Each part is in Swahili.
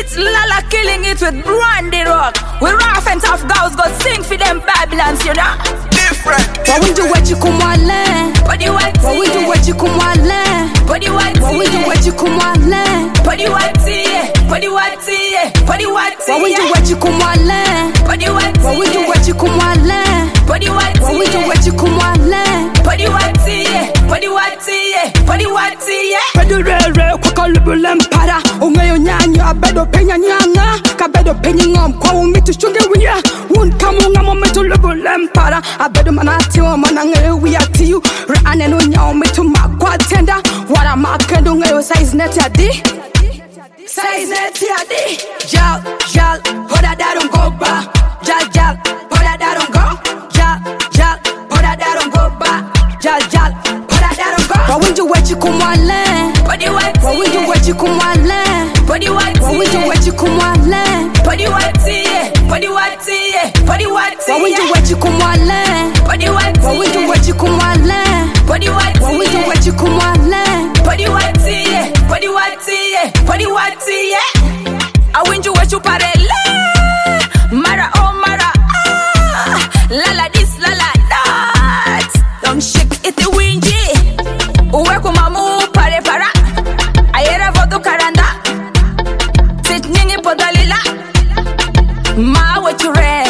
It's Lala killing it with Brandy Rock. We rough and tough girls go sing for them Babylons, you know. Different. What we do what you come on land? Body what? What we do what you come on land? Body what? What we do what you come on land? Body what? Body what? Body what? What we do what you come on land? Body what? What we do what you come on land? Body what? What we do what you come on land? Body what? Body what? Body what? Pedo rere kwa lubu lempara. Ungayo nyanyo abedo penya nyanga. Kabedo penyi ngom kwa umitu shunge wia. Unkamu ngamo metu lubu lempara. Abedo manati wa manange wia tiyu. Reane no nyao metu makwa tenda. Wara makendo ngayo size neti adi. Size neti adi. Jal, jal, hoda da don't go ba. Jal, jal, hoda da don't go. Jal, jal, hoda da don't go ba. Jal, jal, hoda da don't go. What we do what you come on land? Body what? What we do what you come on land? Body what? What we do what you come on land? Body what? Body what? Body what? What we do what you come on land? Body what? What we do what you come on land? Body what? What we do what you come on land? Body what? Body what? Body what? I win you what you parela. Mara oh mara ah. Lala this lala that. Don't shake it the windy. Uwe kumamu pare para. Ayera vodo karanda. Sit nyingi podalila. Ma what you re.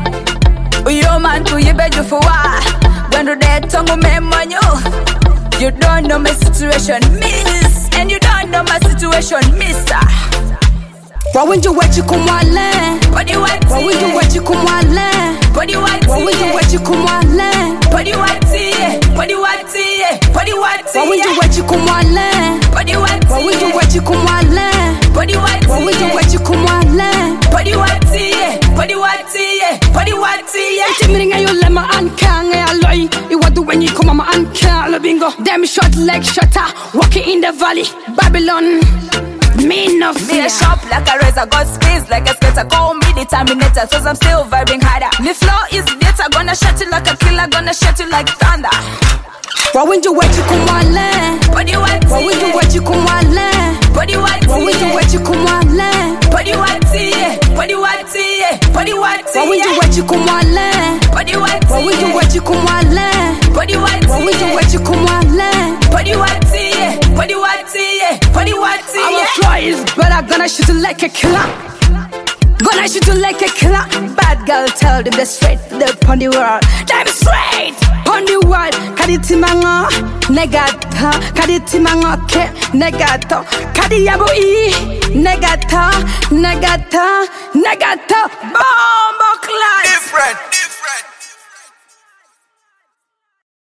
Uyo man tu yibeju fuwa. Gwendu de tongu memanyo. You don't know my situation, miss. And you don't know my situation, mister. What we do what you come on land? Body what? What we do what you come on land? Body what? What we do what you come on land? Body what? Body what? Body what? What we do what you come on land? Body what? What we do what you come on land? Body what? What we do what you come on land? Body what? Body what? Body what? Timing ayo lema ankang alloy. You what do when you come on ankang bingo. Damn short leg shutter. Walking in the valley, Babylon. Me no fear. Me a sharp like a razor, got space like a skater. Call me the Terminator, cause I'm still vibing harder. Me flow is better, gonna shut you like a killer, gonna shut you like thunder. What we do what you come on land? Body what? What we do what you come on land? Body what? What we do what you come on land? Body what? Body what? Body what? What we do what you come on land? Body what? What we do what you come on land? Body what? What we do what you come on land? Body what? Body what? Body what? Our flow is better, gonna shoot you like a killer. Gonna shoot you like a killer. Bad girl tell them they're straight up on the world. Them straight on the world. Kaditi manga negata. Kaditi manga ke negato. Kadi yabo I negata. Negata. Negata. Boom.